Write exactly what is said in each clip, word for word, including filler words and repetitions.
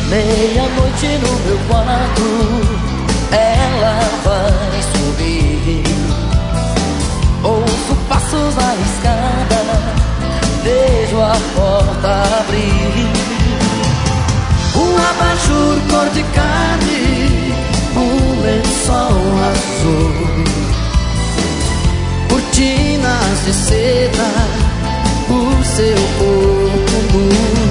Meia-noite no meu quarto, ela vai subir. Ouço passos na escada, vejo a porta abrir. Um abajur cor de carne, um lençol azul, cortinas de seda, o seu corpo nu.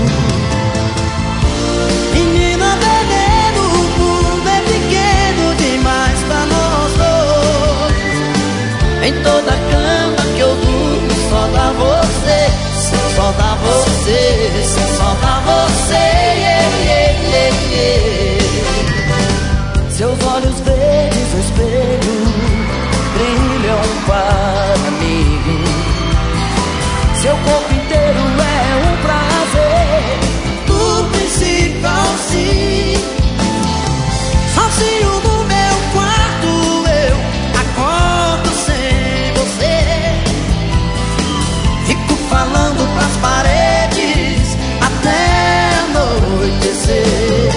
Menina veneno, o mundo é pequeno demais pra nós dois. Em toda cama que eu durmo, só dá você, só dá você, só dá você. Yeah, yeah, yeah, yeah. Seus olhos verdes no espelho brilham para mim. Seu corpo inteiro é um prazer, do princípio ao fim. Sozinho no meu quarto eu acordo sem você. Fico falando pras paredes até anoitecer.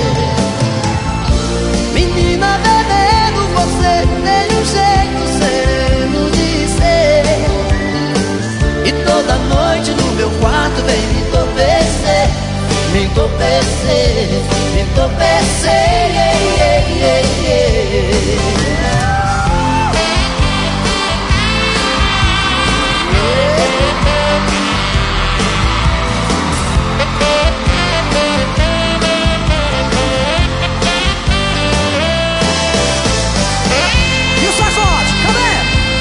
Menina veneno, você tem um jeito sereno de ser. E toda noite no meu quarto vem me entorpecer, me entorpecer, me entorpecer. Yeah, yeah, yeah, yeah. E o saxote, cadê?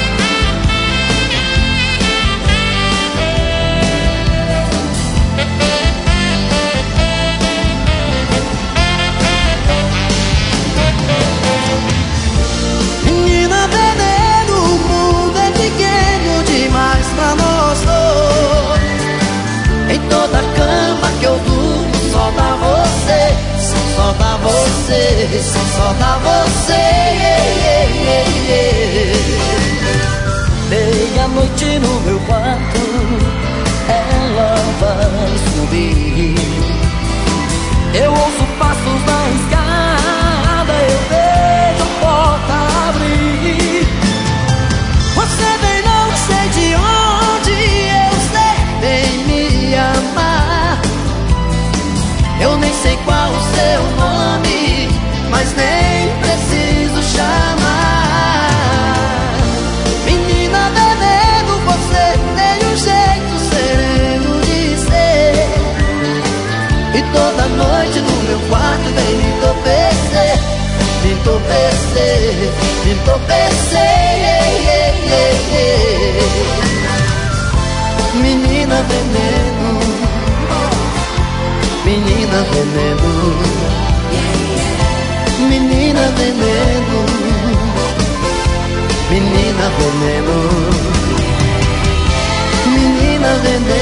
Menina veneno, o mundo é pequeno demais pra nós dois. Em toda cama que eu durmo, só dá você, só dá você, só dá você. Yeah, yeah, yeah, yeah. Meia-noite no meu quarto, ela vai subir. Eu ouço passos na escada, eu vejo a porta abrir. Você vem não sei de onde, eu sei bem me amar. Eu nem sei qual o seu nome, mas nem preciso chamar. Menina veneno, você tem um jeito sereno de ser. E toda noite no meu quarto vem me entorpecer, me entorpecer, me entorpecer. Yeah, yeah, yeah, yeah. Menina veneno, menina veneno, menina veneno, menina veneno, menina veneno.